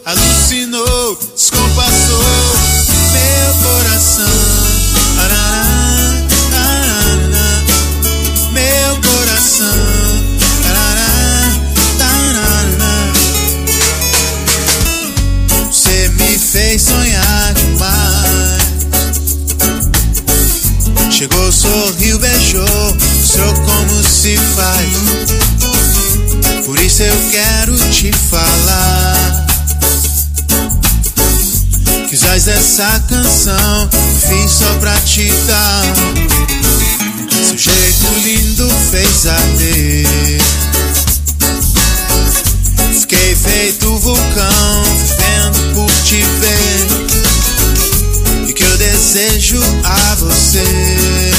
alucinou, descompassou meu coração. Meu coração. Você me fez sonhar demais. Chegou, sorriu, beijou, mostrou como se faz. Por isso eu quero te falar. Quizás essa canção fiz só pra te dar. Seu jeito lindo fez arder. Fiquei feito vulcão, vivendo por te ver. E que eu desejo a você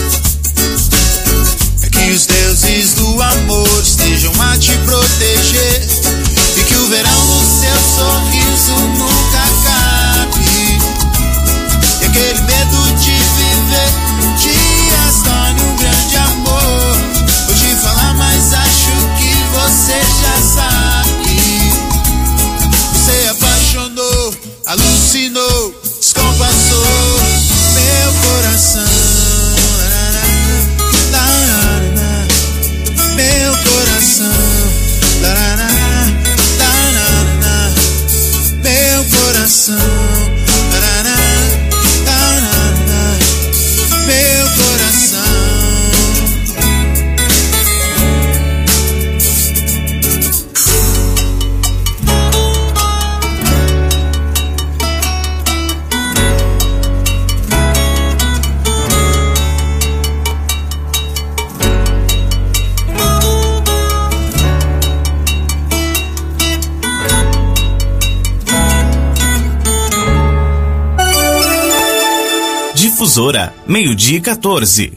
é que os deuses do amor estejam a te proteger. E que o verão no seu sorriso nunca acabe. E aquele medo de viver um dia se torne um grande amor. Vou te falar, mas acho que você já sabe. Você apaixonou, alucinou, descompassou meu coração. Meu coração. Meu coração. Meu coração. Difusora, 12:14.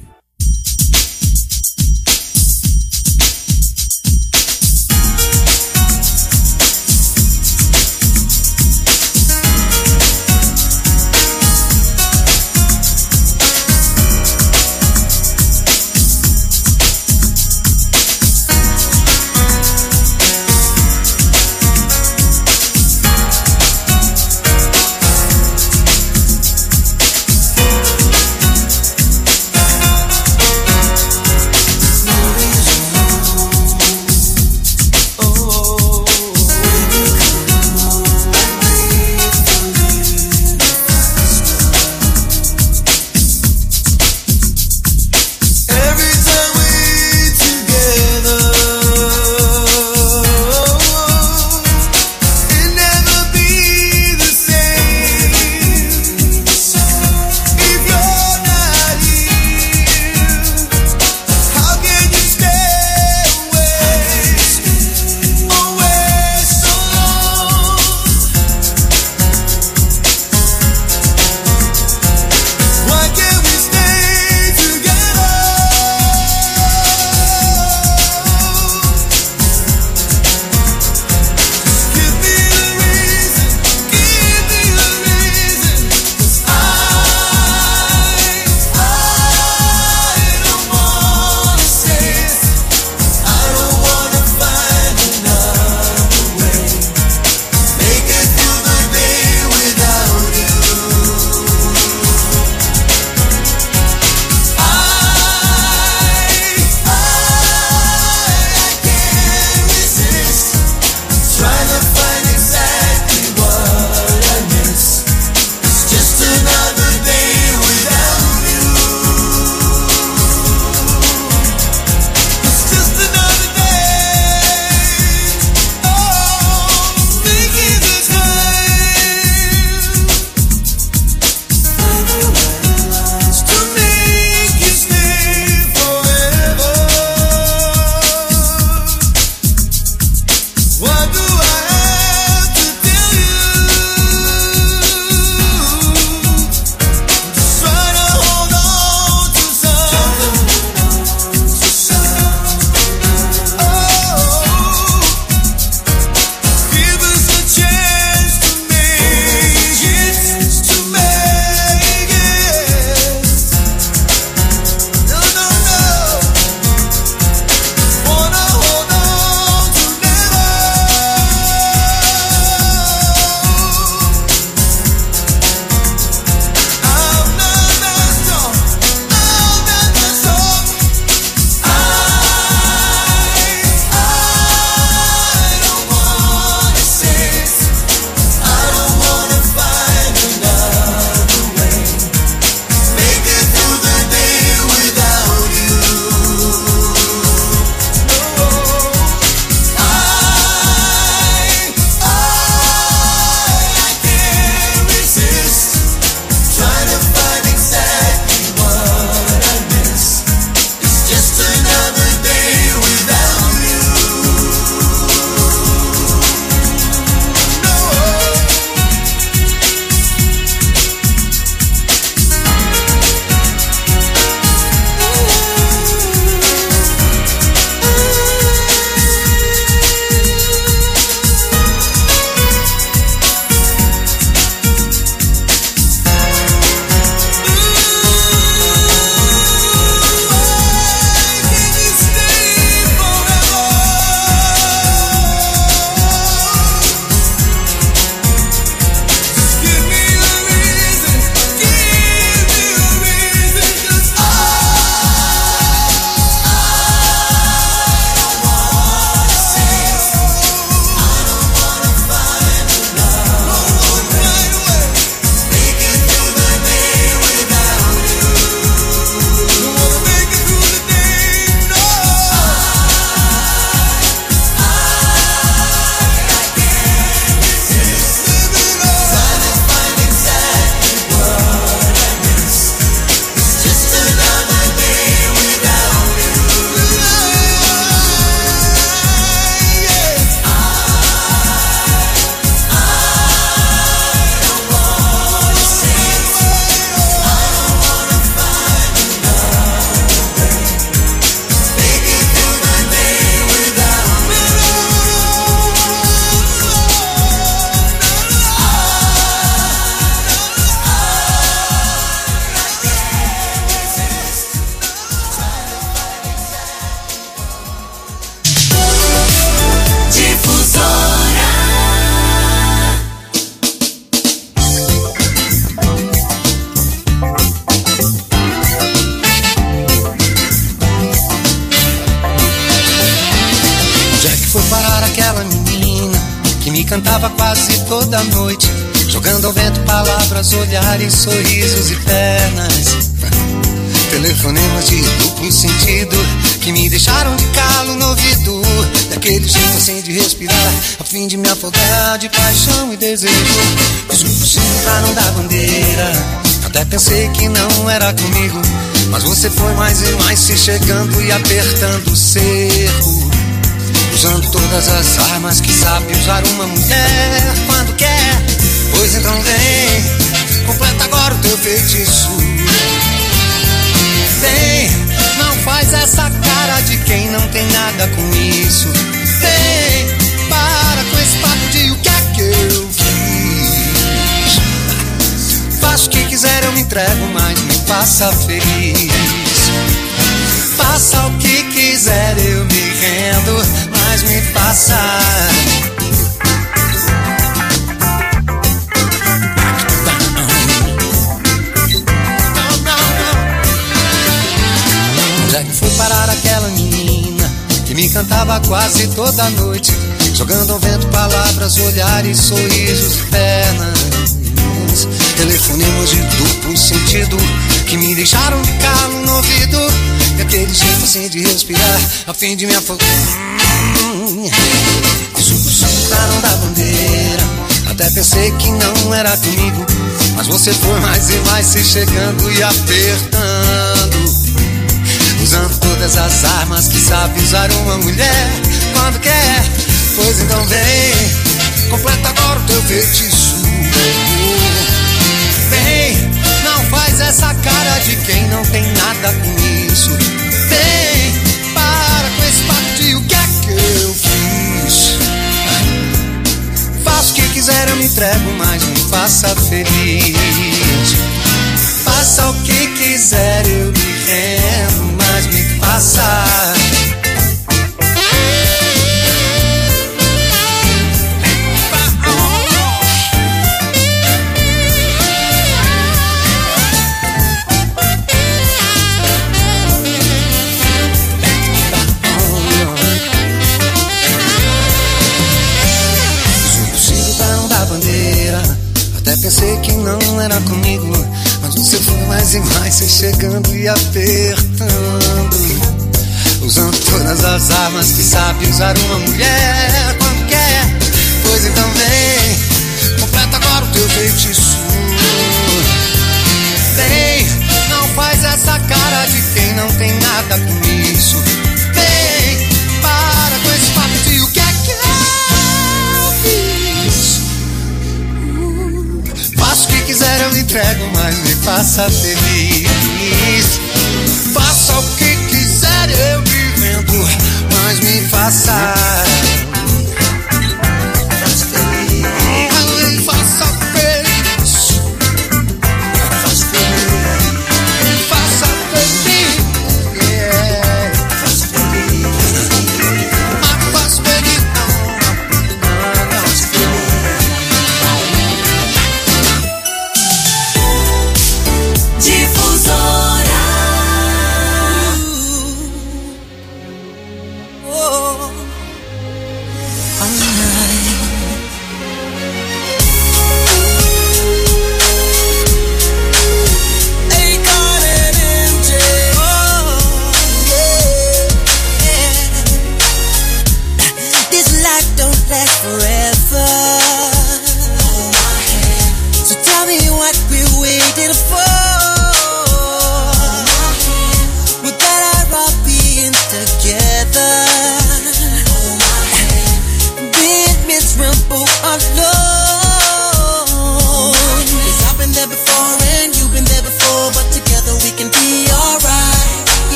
cantava quase toda noite, jogando ao vento palavras, olhares, sorrisos e pernas. Telefonemas de duplo sentido que me deixaram de calo no ouvido, daquele jeito assim de respirar, a fim de me afogar de paixão e desejo. Fiz o possível pra não dar bandeira, até pensei que não era comigo, mas você foi mais e mais se chegando e apertando o cerco, usando todas as armas que sabe usar uma mulher quando quer. Pois então vem, completa agora o teu feitiço. Vem, não faz essa cara de quem não tem nada com isso. Vem, para com esse papo de o que é que eu fiz. Faça o que quiser, eu me entrego, mas me faça feliz. Faça o que quiser, eu me rendo, mas me faça. Onde é que foi parar aquela menina que me cantava quase toda noite, jogando ao vento palavras, olhares, sorrisos e pernas? Telefonemas de duplo sentido que me deixaram de calo no ouvido, e aquele jeito assim de respirar, a fim de me afogar. Fiz o possível pra não dar bandeira, até pensei que não era comigo, mas você foi mais e mais se chegando e apertando, usando todas as armas que sabe usar uma mulher quando quer. Pois então vem, completa agora o teu feitiço. Vem, não faz essa cara de quem não tem nada com isso. Vem, para com esse papo de o que é que eu fiz. Faça o que quiser, eu me entrego, mas me faça feliz. Faça o que quiser, eu me rendo, mas me faça. Pensei que não era comigo, mas você foi mais e mais se chegando e apertando, usando todas as armas que sabe usar uma mulher quando quer. Pois então vem, completa agora o teu feitiço. Vem, não faz essa cara de quem não tem nada com isso. Vem, para com esse papo de o que é que eu fiz. Faça o que quiser, eu me entrego, mas me faça feliz. Faça o que quiser, eu me rendo, mas me faça.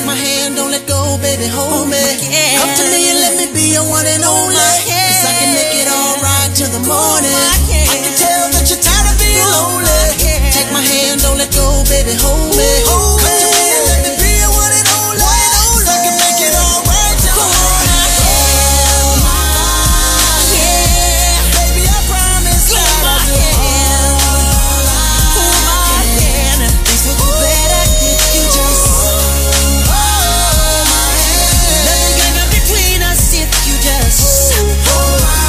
my hand, don't let go, baby, hold me. Come to me and let me be your one and only. Cause I can make it all right till the morning. I can tell that you're tired of being lonely. Take my hand, don't let go, baby, hold me. Come to me and let me be your one and only. Cause I can make it all right till the morning. Baby, I promise that I'll do all I can. Things will be better if you just hold my hand. Nothing can come between us if you just hold my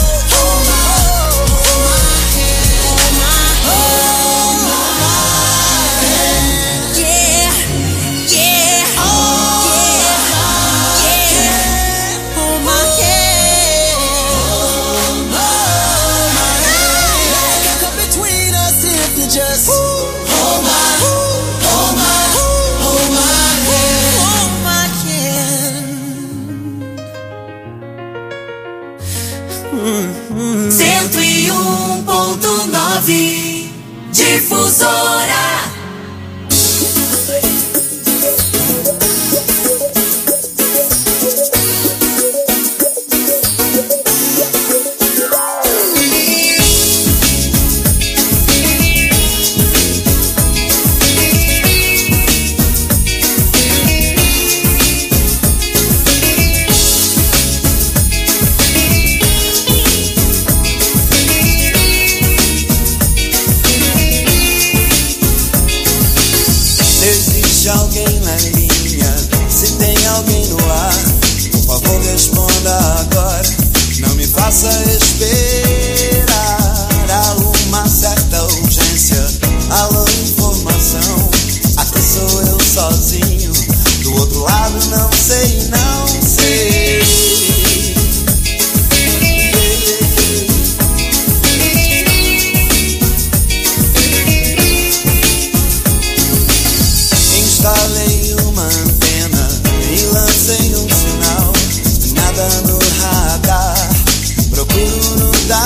Difusora. Alguém na linha, se tem alguém no ar, por favor responda agora. Não me faça esperar. Há uma certa urgência. Alô, informação. Aqui sou eu sozinho. Do outro lado não sei, não sei. Instalei uma antena e lancei um sinal. Nada no radar, procuro no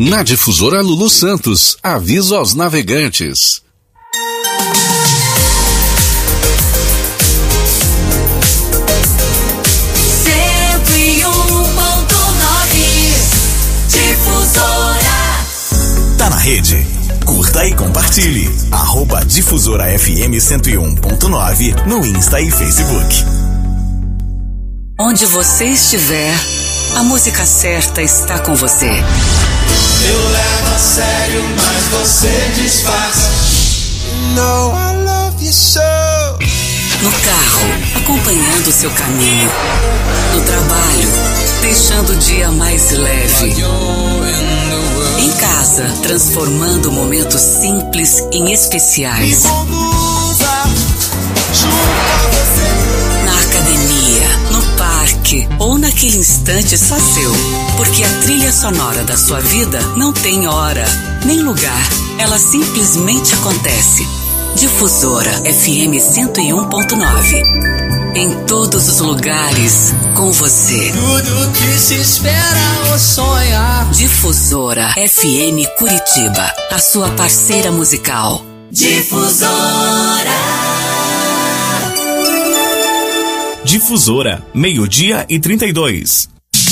Na Difusora Lulu Santos, aviso aos navegantes. Tá na rede? Curta e compartilhe. @Difusora FM 101.9 no Insta e Facebook. Onde você estiver, a música certa está com você. Eu levo a sério, mas você disfarça. No, I love you so. No carro, acompanhando o seu caminho. No trabalho, deixando o dia mais leve. Em casa, transformando momentos simples em especiais. Me conduza junto a você. Na academia, no parque ou naquele instante só seu. Porque a trilha sonora da sua vida não tem hora, nem lugar. Ela simplesmente acontece. Difusora FM 101.9. Em todos os lugares, com você. Tudo que se espera ou sonha. Difusora FM Curitiba, a sua parceira musical. Difusora. Difusora, 12:32.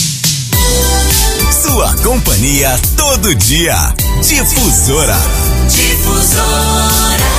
Sua companhia todo dia. Difusora. Difusora.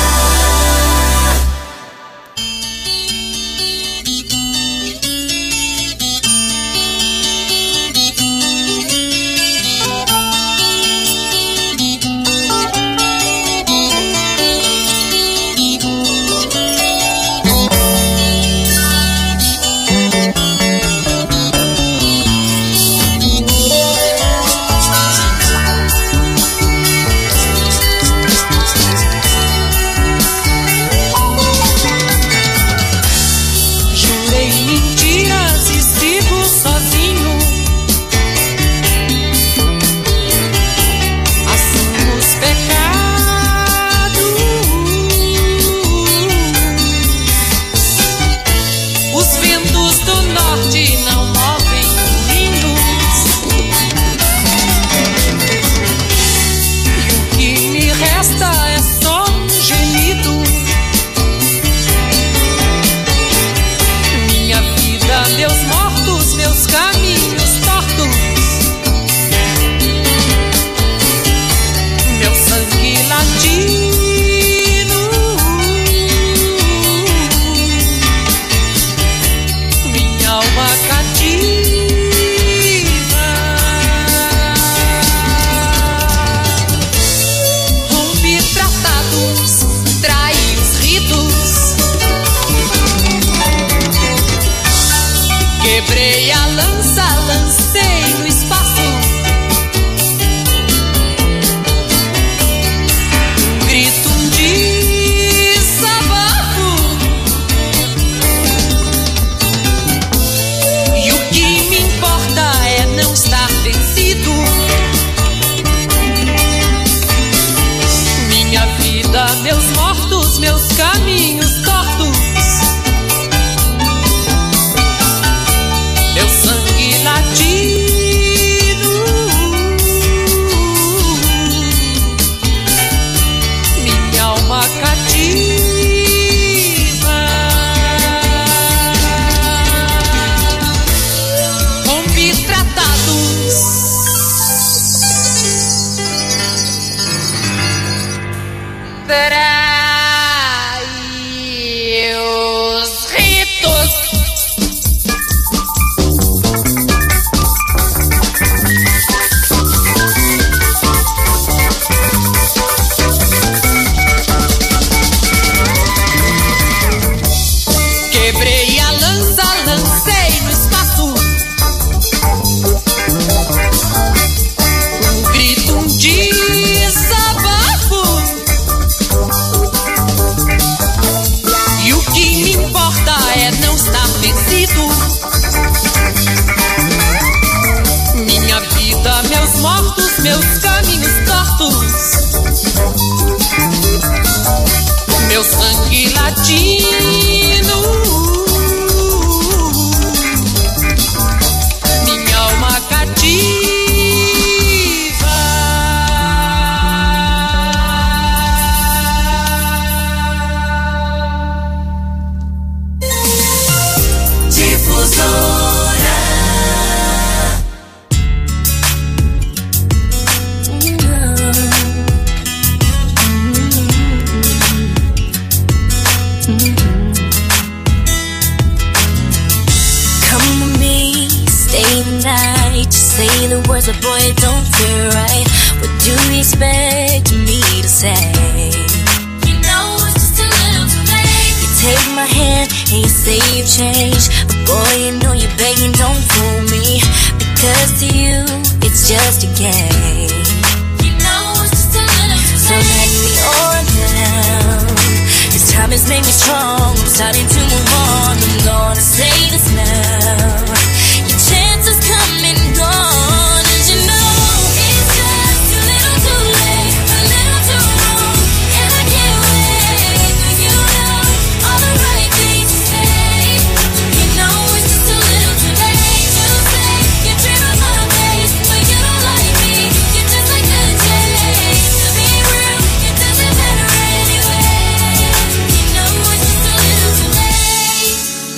say. You know it's just a little too late. You take my hand and you say you've changed, but boy, you know you're begging, don't fool me, because to you it's just a game. You know it's just a little too late. So let me on now. This time has made me strong. I'm starting to move on. I'm gonna say this now. Your chance has come and gone, and you know it's just a little too late, a little too wrong, and I can't wait for you to know all the right things to say. You know it's just a little too late to say you dream of my face, but you don't like me. You're just like the day. To be real, it doesn't matter anyway. You know it's just a little too late.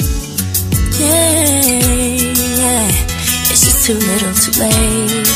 Yeah, it's just too little too late.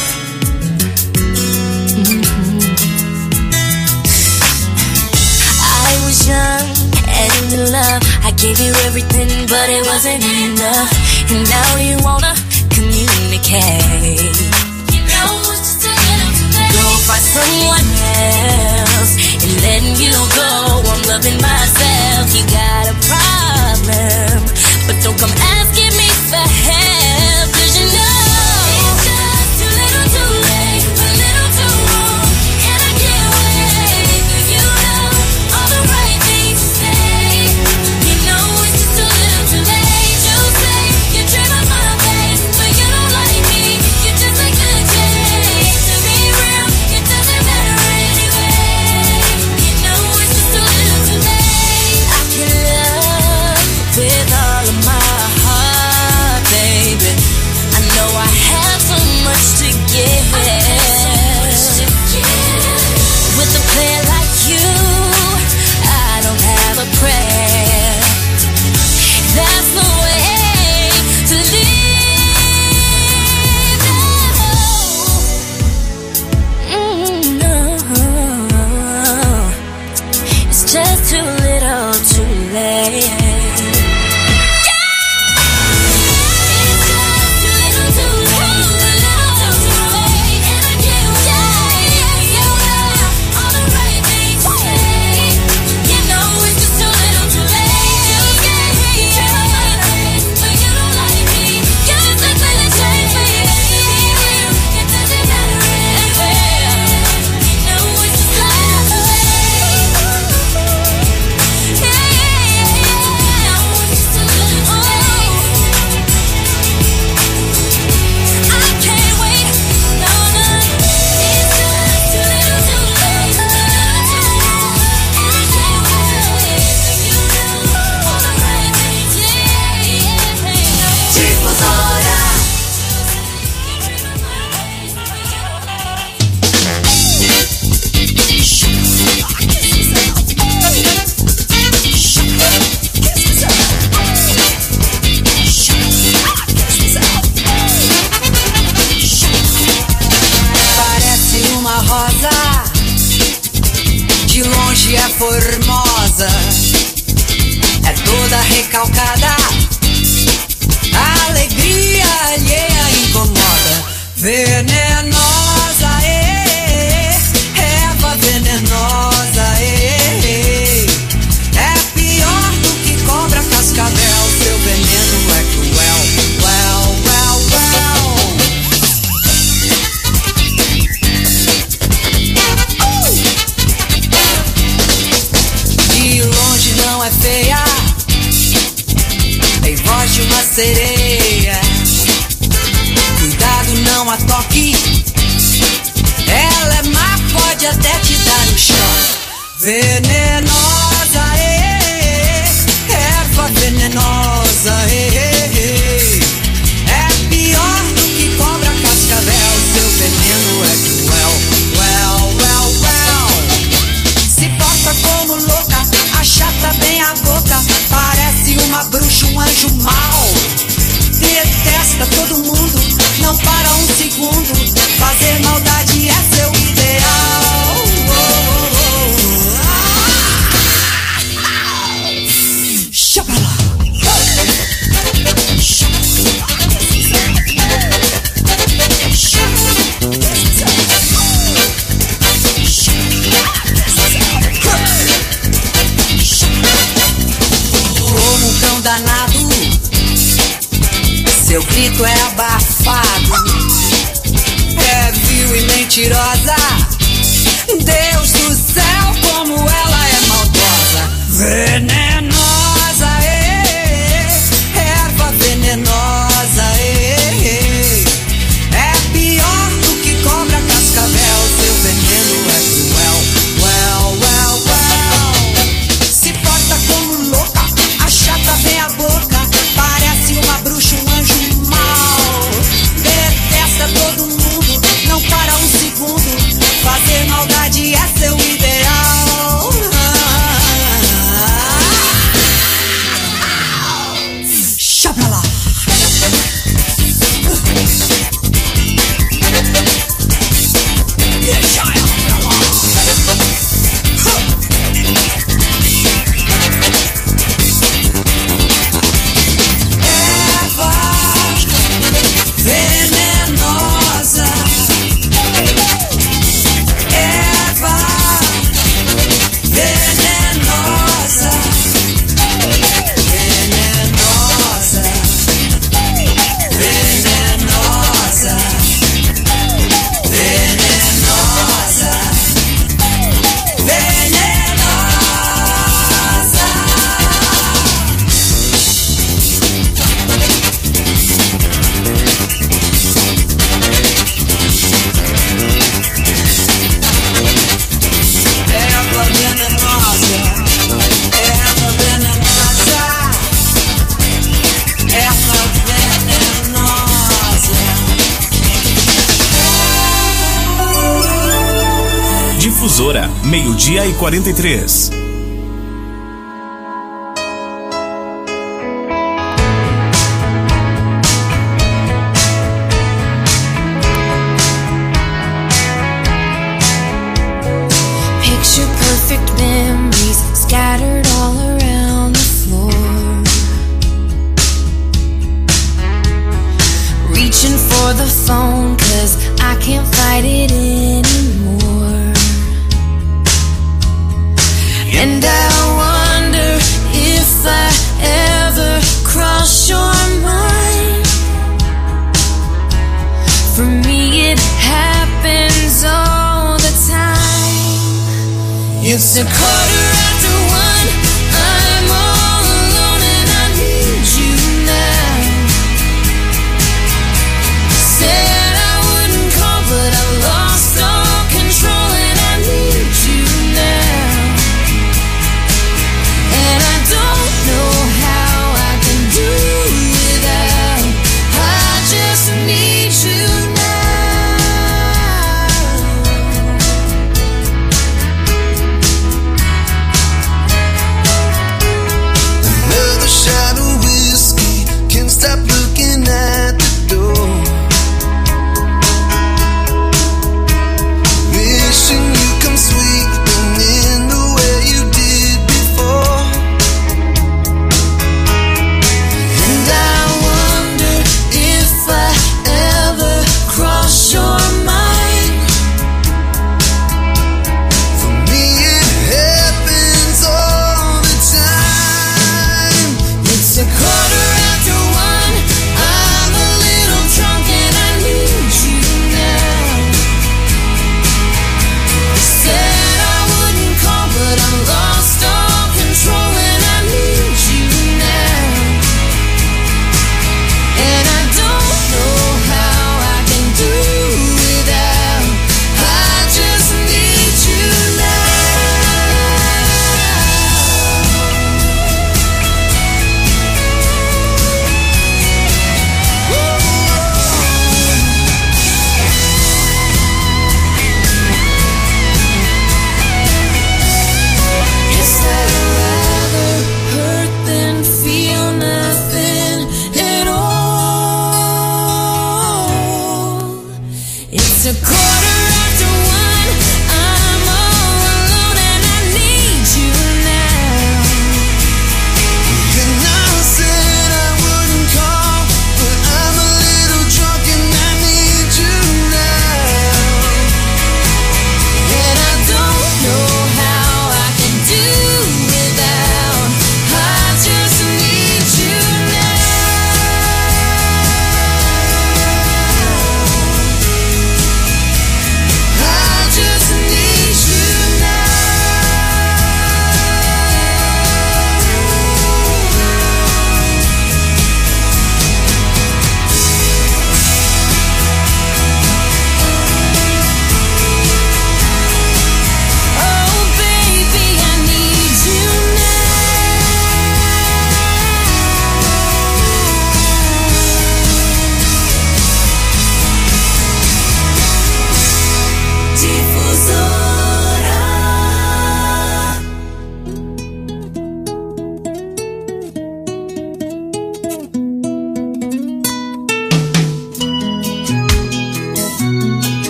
I was young and in love. I gave you everything, but it wasn't enough. And now you wanna communicate. You know it's just a little too late. Go find someone else and letting you go. I'm loving myself. You got a problem, but don't come asking me for help, 'cause you know it's just too little too late, a little too wrong, and I can't wait for you to know all the right things to say. You know it's just a little too late to say you dream of my face, but you don't like me. You're just like the day. To be real, it doesn't matter anyway. You know it's just a little too late. I can love with all of my heart, baby. I know I have so much to give. With a player like you, I don't have a prayer. That's the way to live. No, it's just too little too late. Formosa, é toda recalcada, a alegria alheia incomoda. Venenosa, erva venenosa, é pior do que cobra cascavel. Seu veneno é cruel, well, well, well. De longe não é feia, tem voz de uma sereia. Cuidado, não a toque, ela é má, pode até te dar um choque. Venenosa, erva venenosa, é pior do que cobra cascavel. Seu veneno é cruel, well, well, well. Se porta como louca, achata bem a boca, parece uma bruxa, um anjo mau. Detesta todo mundo, não para um segundo, fazer maldade é seu ideal. Chapala. seu grito é abafado, é vil e mentirosa. Deus do céu, como ela é maldosa, venenosa, erva venenosa, é pior do que cobra cascavel. Seu veneno é cruel, se porta como louca, a chata vem a boca, parece uma bruxa, um anjo mau. Detesta todo mundo, não para um segundo, fazer maldade é seu ideal. Chá pra lá. Deixa ela pra lá. Erva venenosa, erva venenosa, venenosa, venenosa, venenosa, erva venenosa, erva venenosa, erva venenosa. Difusora, 12:43. Picture perfect memories scattered all around the floor. Reaching for the phone 'cause I can't fight it anymore. And I wonder if I ever cross your mind. For me it happens all the time. It's a 1:15. I'm all alone and I need you now. Said I wouldn't call, but I lost all control and I need you now. And I don't know how I can do without. I just need you now.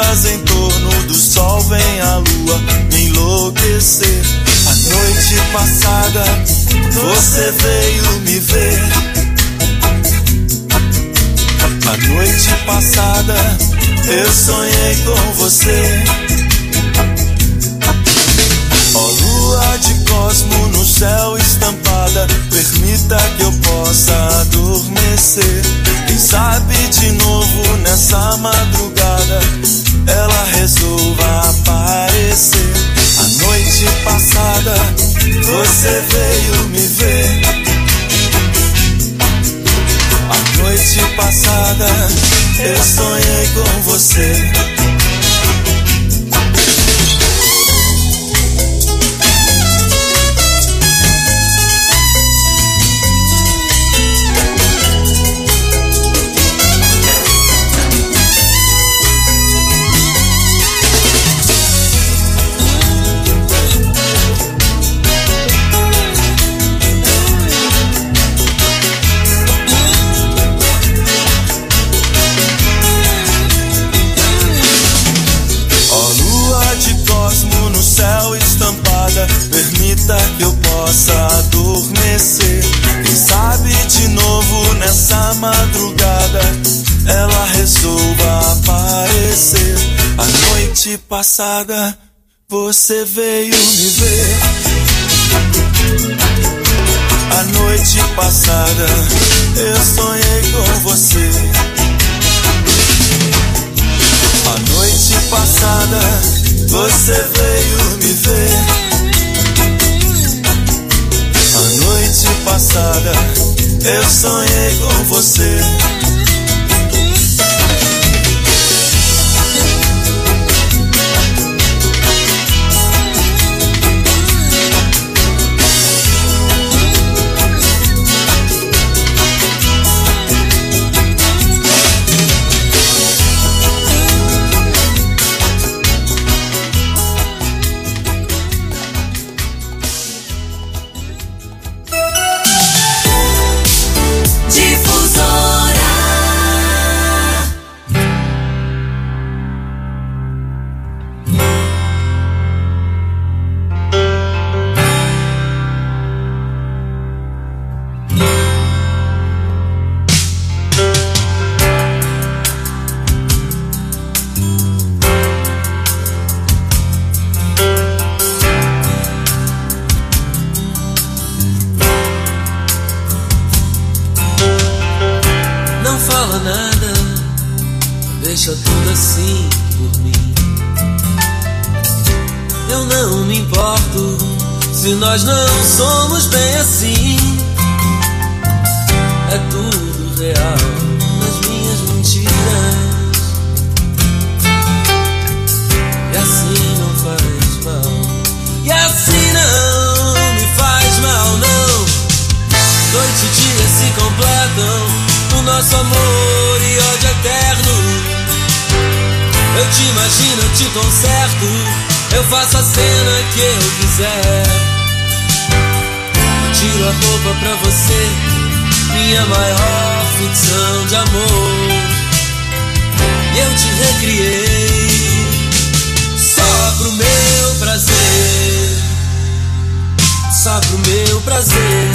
estrelas em torno do sol, vem a lua me enlouquecer. A noite passada você veio me ver. A noite passada eu sonhei com você. Ó lua de cosmo no céu estampada, permita que eu possa adormecer. Quem sabe de novo nessa madrugada ela resolva aparecer. A noite passada você veio me ver. A noite passada eu sonhei com você. Permita que eu possa adormecer. Quem sabe de novo nessa madrugada ela resolva aparecer. A noite passada você veio me ver. A noite passada eu sonhei com você. A noite passada você veio me ver. A noite passada eu sonhei com você. Deixa tudo assim por mim. Eu não me importo se nós não somos bem assim. É tudo real nas minhas mentiras. E assim não faz mal. E assim não me faz mal, não. Noite e dia se completam, o nosso amor e ódio eterno. Eu te imagino, eu te conserto, eu faço a cena que eu quiser. Eu tiro a roupa pra você, minha maior ficção de amor. E eu te recriei, só pro meu prazer. Só pro meu prazer.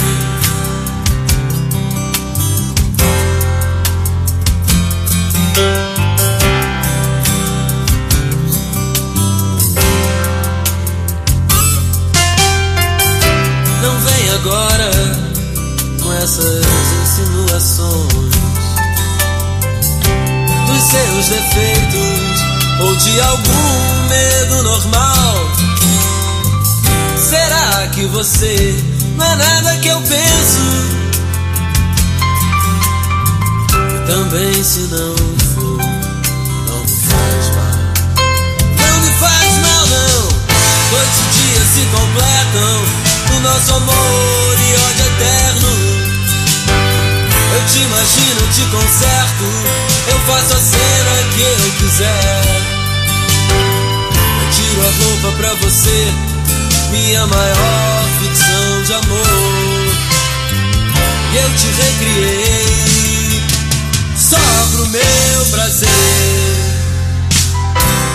Não vem agora com essas insinuações dos seus defeitos ou de algum medo normal. Será que você não é nada que eu penso? E também se não for, não me faz mal. Não me faz mal, não. Noite e dia se completam, o nosso amor e ódio eterno. Eu te imagino, eu te conserto, eu faço a cena que eu quiser. Eu tiro a roupa pra você, minha maior ficção de amor. E eu te recriei, só pro meu prazer.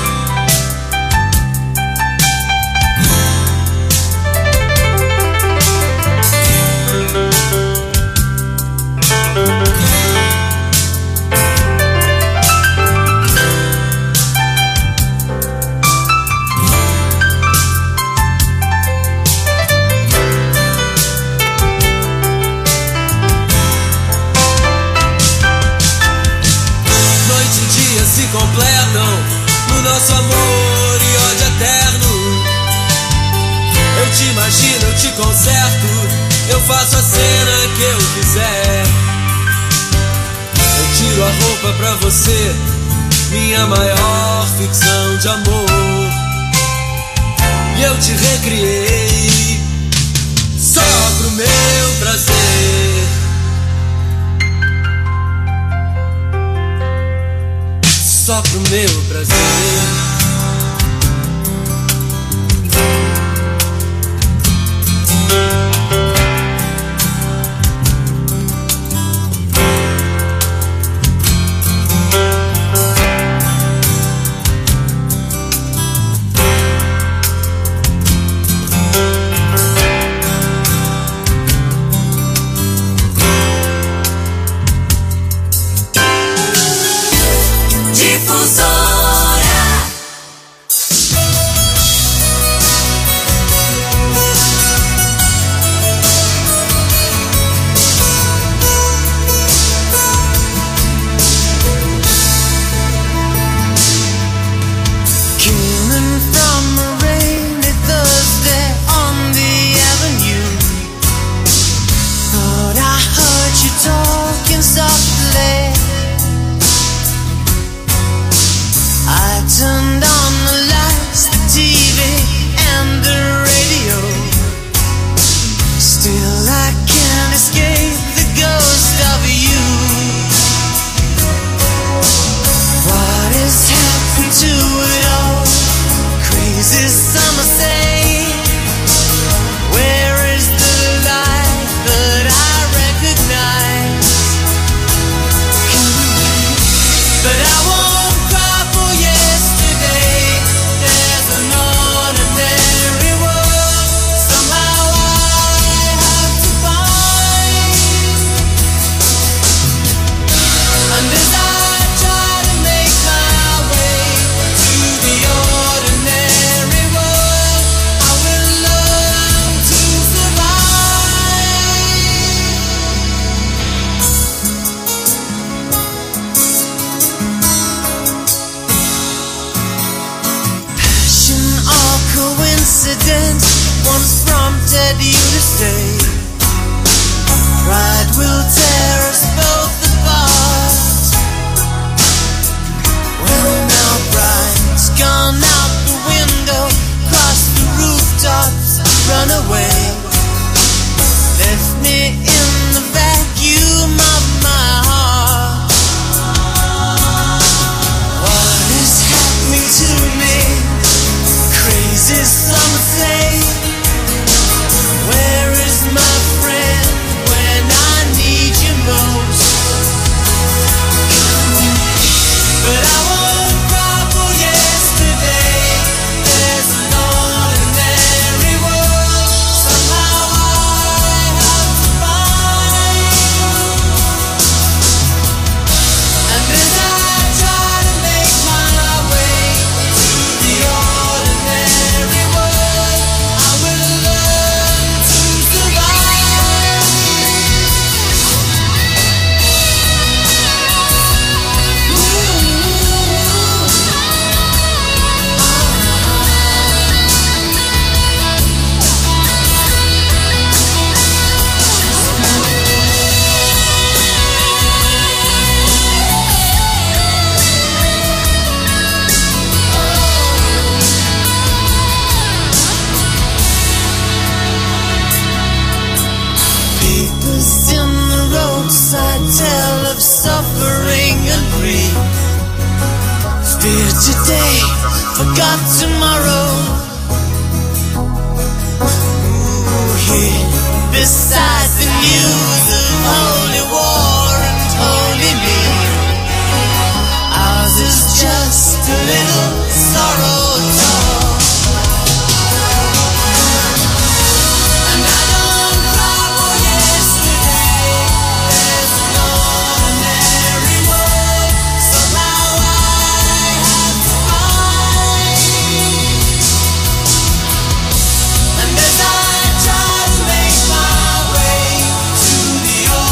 completam no nosso amor e ódio eterno. Eu te imagino, eu te conserto, eu faço a cena que eu quiser. Eu tiro a roupa pra você, minha maior ficção de amor. E eu te recriei só pro meu prazer. Só pro meu prazer.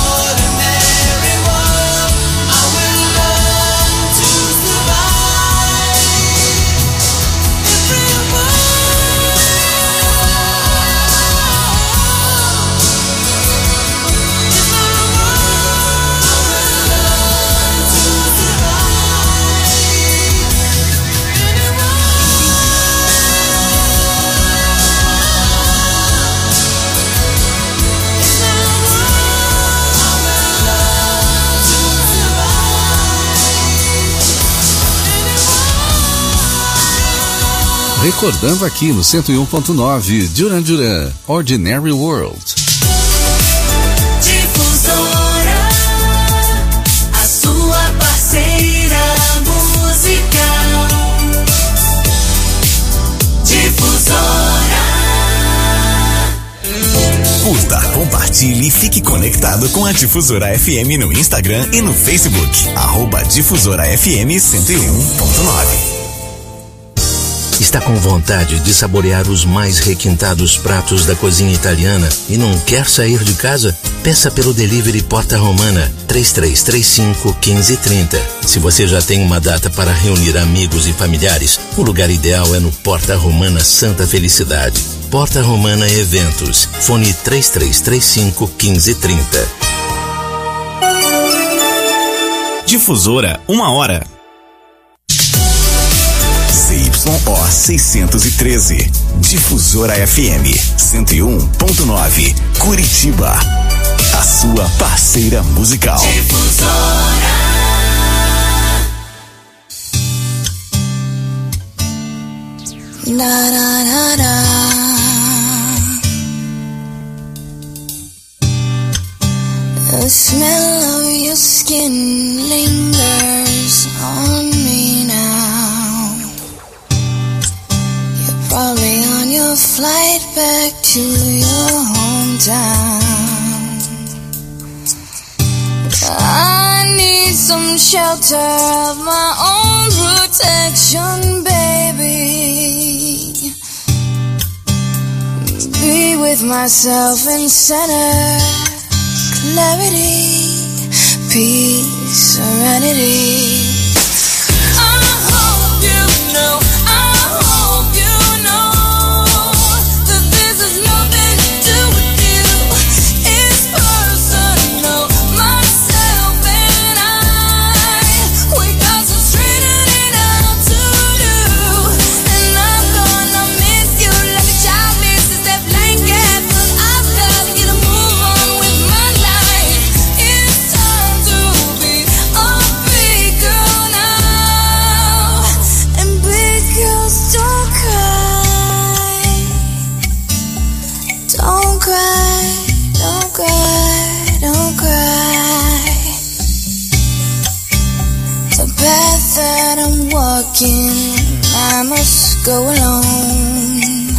survive. Recordando aqui no 101.9, Duran Duran, Ordinary World. Difusora, a sua parceira musical. Difusora. Curta, compartilhe e fique conectado com a Difusora FM no Instagram e no Facebook. @Difusora FM 101.9. Está com vontade de saborear os mais requintados pratos da cozinha italiana e não quer sair de casa? Peça pelo delivery Porta Romana 3335-1530. Se você já tem uma data para reunir amigos e familiares, o lugar ideal é no Porta Romana Santa Felicidade. Porta Romana Eventos. Fone 3335-1530. Difusora, 1 hora. CYO 613. Difusora FM 101.9. Curitiba. A sua parceira musical. Difusora. Na, na, na, na. The smell of your skin lingers on me now. You're probably on your flight back to your hometown. I need some shelter of my own protection, baby. Be with myself in center. Clarity, peace, serenity. I hope you know, I hope you know that this has nothing to do with you. It's personal, myself and I. We got some straightening out to do, and I'm gonna miss you like a child misses that blanket. But I've got to get a move on with my. Don't cry, don't cry, don't cry. The path that I'm walking, I must go alone.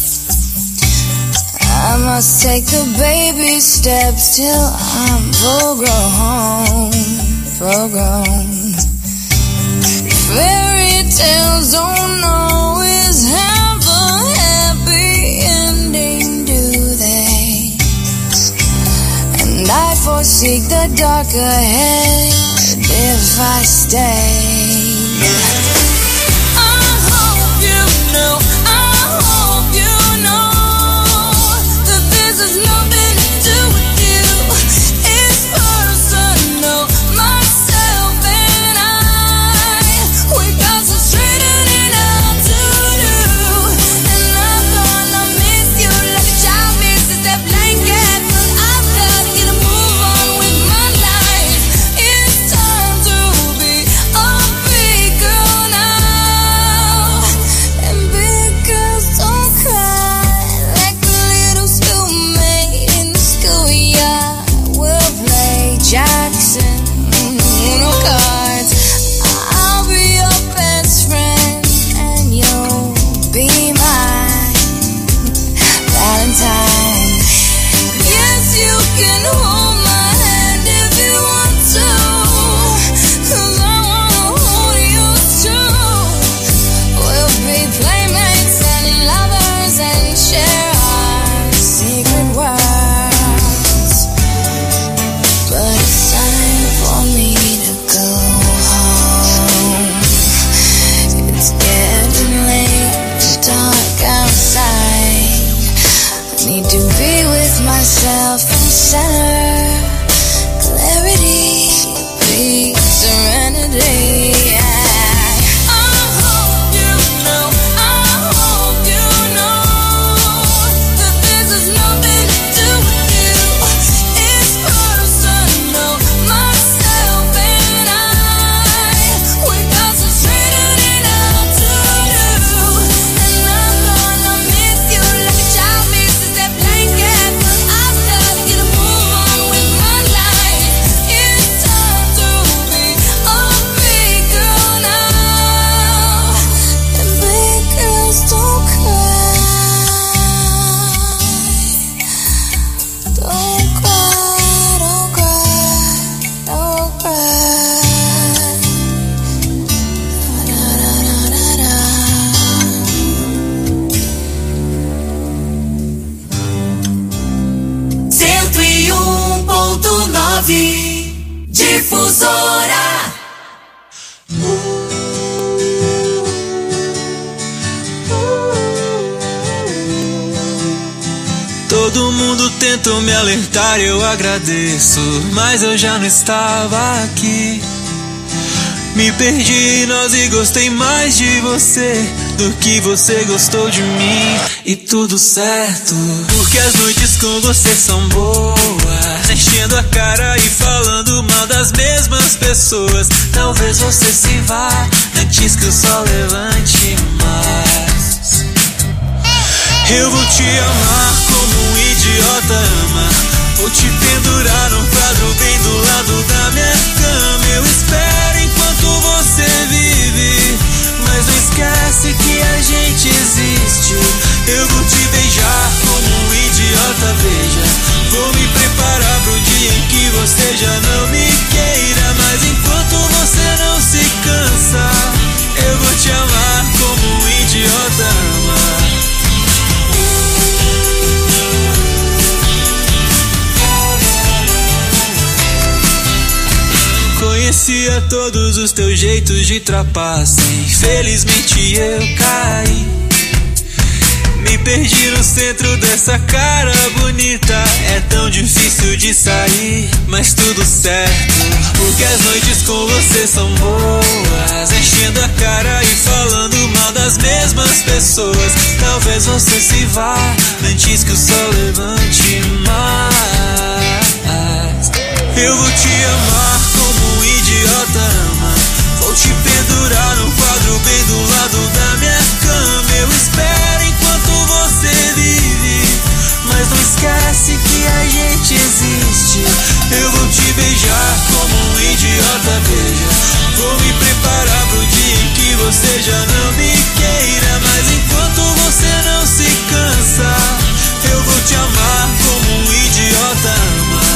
I must take the baby steps till I'm full grown. Fairy tales don't always have a happy ending, do they? And I foresee the dark ahead if I stay. I hope you know, I hope you know that this has nothing to do with you. It's personal, myself and I. We got some straightening out to do, and I'm gonna miss you like a child misses that blanket. But I've got to get a move on with my life. It's time to be a tentou me alertar, eu agradeço, mas eu já não estava aqui. Me perdi em nós e gostei mais de você do que você gostou de mim. E tudo certo, porque as noites com você são boas, enchendo a cara e falando mal das mesmas pessoas. Talvez você se vá antes que o sol levante mais. Eu vou te amar como um idiota ama. Vou te pendurar num quadro bem do lado da minha cama. Eu espero enquanto você vive, mas não esquece que a gente existe. Eu vou te beijar como um idiota, veja. Vou me preparar pro dia em que você já não me queira. Mas enquanto você não se cansa, eu vou te amar como um idiota ama. Conhecia todos os teus jeitos de trapaça. Infelizmente eu caí. Me perdi no centro dessa cara bonita. É tão difícil de sair, mas tudo certo, porque as noites com você são boas, enchendo a cara e falando mal das mesmas pessoas. Talvez você se vá antes que o sol levante mais. Eu vou te amar como um idiota ama. Vou te pendurar num quadro bem do lado da minha cama. Eu espero enquanto você vive, mas não esquece que a gente existe. Eu vou te beijar como um idiota, veja. Vou me preparar pro dia em que você já não me queira. Mas enquanto você não se cansa, eu vou te amar como um idiota ama.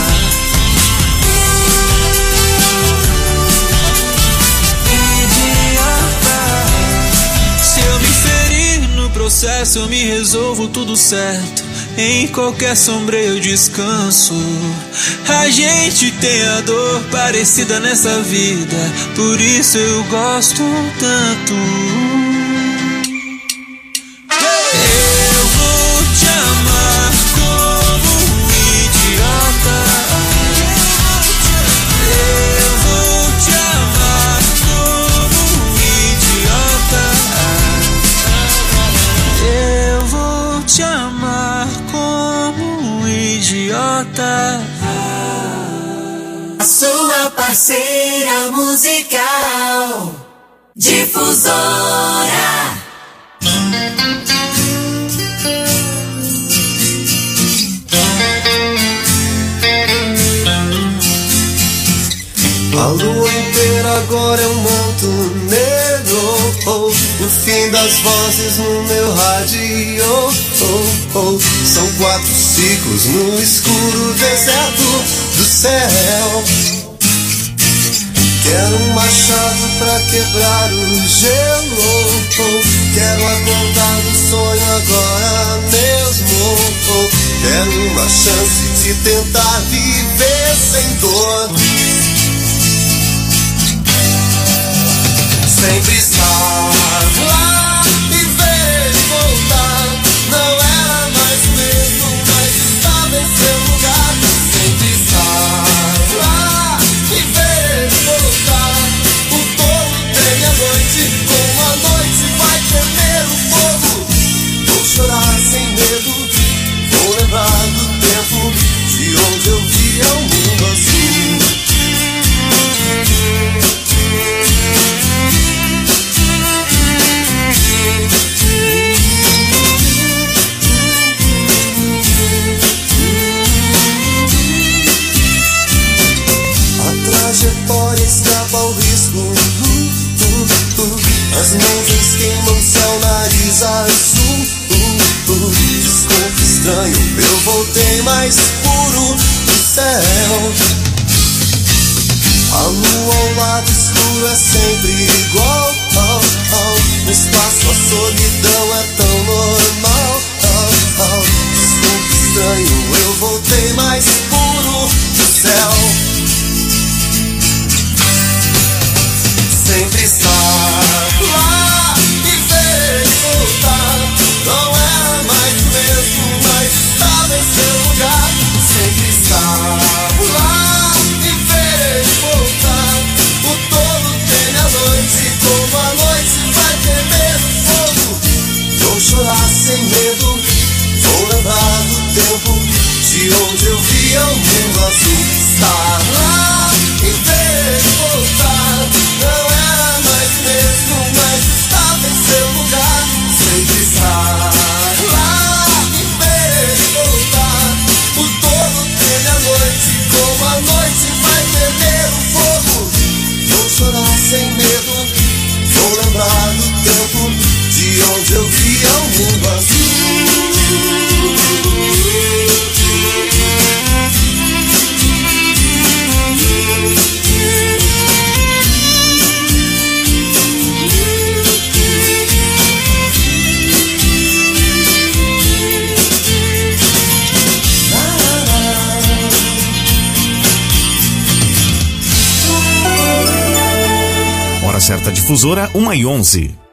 Processo eu me resolvo tudo certo. Em qualquer sombra eu descanso. A gente tem a dor parecida nessa vida, por isso eu gosto tanto. Eu vou te amar como um idiota. Eu vou te amar como um idiota. Eu vou te amar como um idiota. A sua parceira musical, Difusora. A lua inteira agora é um manto negro, oh, o fim das vozes no meu rádio, oh, oh. São 4 ciclos no escuro deserto do céu. Quero um machado pra quebrar o gelo, oh. Quero acordar do sonho agora mesmo, oh. Quero uma chance de tentar viver sem dor, sem precisar lá e ver e voltar. Não era mais o mesmo, mas estava em seu lugar. Sem precisar lá e ver e voltar. O povo tem a noite, como a noite vai tremer o fogo. Vou chorar sem medo, vou lembrar do tempo de onde eu via o mundo azul. Trajetória escapa ao risco, as nuvens queimam céu, nariz azul, desconto estranho, eu voltei mais puro do céu. A lua ao lado escuro é sempre igual, no espaço a solidão é tão normal, desconto estranho, eu voltei mais puro do céu. Sempre estar lá e ver e voltar. Não era mais o mesmo, mas estava em seu lugar. sem medo. Vou lembrar do tempo de onde eu via o mundo azul. Estar lá em vez de voltar, não era mais mesmo, mas estava em seu lugar. Sempre estar lá em vez de voltar. O tolo teme a noite, como a noite vai temer o fogo. Vou chorar sem medo, vou lembrar do tempo de onde eu via o mundo azul. Hora certa difusora, 1h11.